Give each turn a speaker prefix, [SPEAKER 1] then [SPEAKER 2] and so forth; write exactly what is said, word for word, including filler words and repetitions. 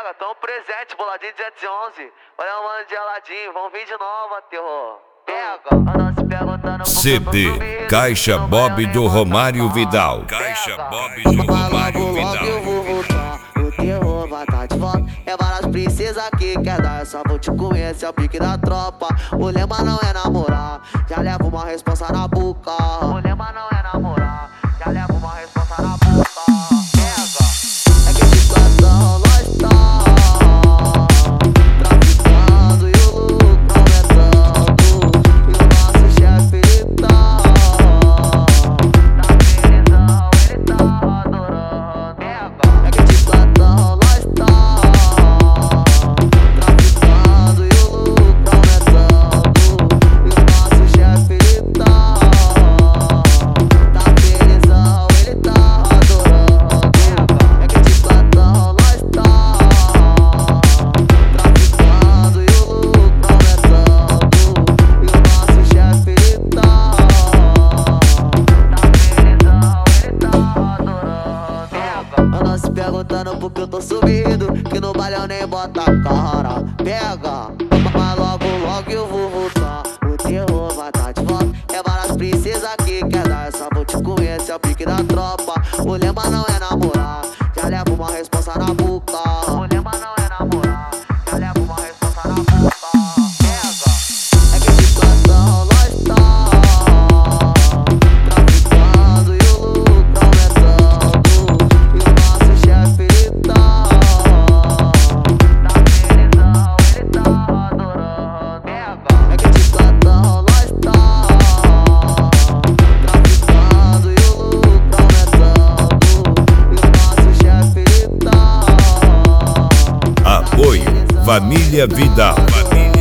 [SPEAKER 1] Pega, tão presente, boladinho duzentos e onze. Olha o mano de geladinho, vamos vir de novo, terror. Pega,
[SPEAKER 2] C D Caixa Bob do Romário Vidal. Caixa Bob do Romário Vidal.
[SPEAKER 1] Eu vou voltar, o terror vai tá de volta. É várias princesas que quer dar, só vou te conhecer, é o pique da tropa. O lema não é namorar, já levo uma responsa na boca. O lema não é namorar, já levo uma responsa na boca. Pega, é que situação nós tá traficando e o lucro aumentando. E o nosso chefe ele tá na prisão, ele tá adorando. Pega, é que situação nós tá traficando e o lucro aumentando. E o nosso chefe ele tá na prisão, ele tá adorando. É que situação nós tá traficando e o lucro aumentando. E o nosso chefe ele tá na prisão, ele tá adorando. Eu não se perguntando por que eu tô sumido, que no baile eu nem bota a cara. Pega, mas logo logo eu vou voltar, o terror vai tá de volta. É várias princesas que quer dar, só vou te conhecer, é o pique da tropa. O lema não é namorar, já levo uma responsa na boca. O lema não é namorar, já levo uma responsa na boca. Pega, é que situação nós tá traficando e o lucro aumentando. E o nosso chefe ele tá na prisão, ele tá adorando. Pega, é que situação nós tá traficando e o lucro aumentando. E o nosso chefe ele tá.
[SPEAKER 2] Apoio Família Vidal. Família